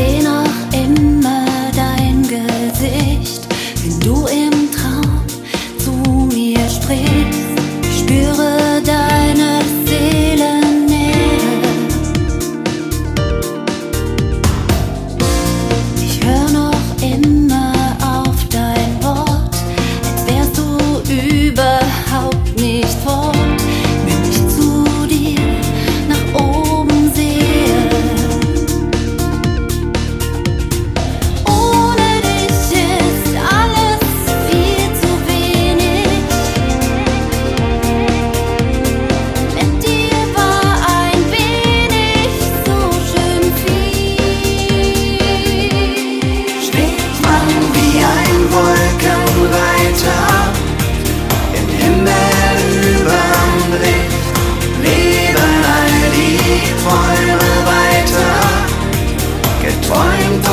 seh noch immer dein Gesicht, wenn du im Traum zu mir sprichst. Ich spüre deine Seelennähe. Ich hör noch immer auf dein Wort, als wärst du überhaupt nicht fort. Wenn ich zu dir nach oben sehe, ohne dich ist alles viel zu wenig. Mit dir war ein wenig so schön viel. Schwebt man wie ein Wolkenreiter im Himmel überm Licht, leben all die Träume weiter, geträumt